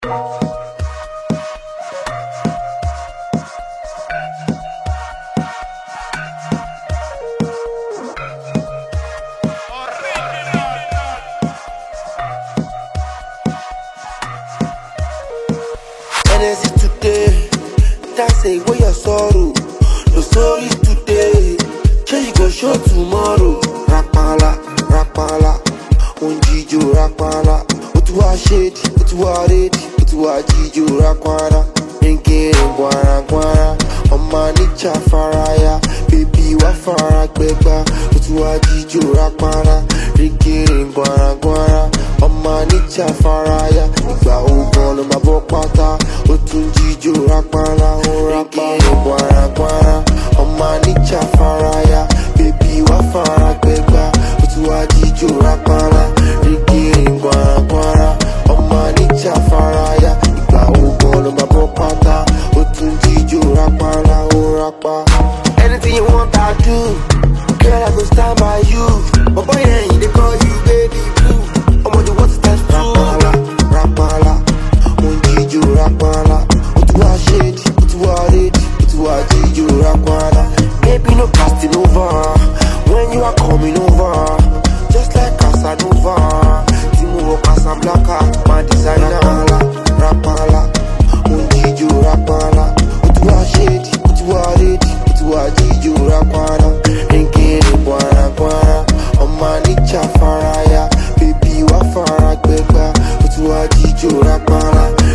Energy today, that's a way your sorrow. No stories today, sure you go show tomorrow. Rapala, rapala, unjijo rapala. Utuwa shade, utuwa red, utuwa jijo rakwara. Rinke guara guara, oma nicha faraya. Baby wa fara gbegba, utuwa jijo rapala. Rinke guara guara, oma nicha faraya. Igba ogun lo ma bo pata. Otunjijo rapala, o rapa guara guara. Oma nicha faraya, baby wa fara gbegba. Otuwa jijo rapala, rinke guara guara. Oma nicha faraya, igba ogun lo ma bo pata. Otunjijo rapala, o rapa. Anything you want I do, girl I go stand by you. But boy yeah, they call you baby boo. Omo the water times two. Rapala, rapala, unjijo rapala. Utuwa shade, utuwa red, utuwa jijo rapala. Baby no casting over, when you are coming over, just like Casanova. Timu Casablanca, my designer. Rapala, rapala, unjijo rapala. Utuwa shade, utuwa red, utuwa jijo rapala. Rinke guara guara, oma nicha faraya. Baby wa fara gbegba, utuwa jijo rapala.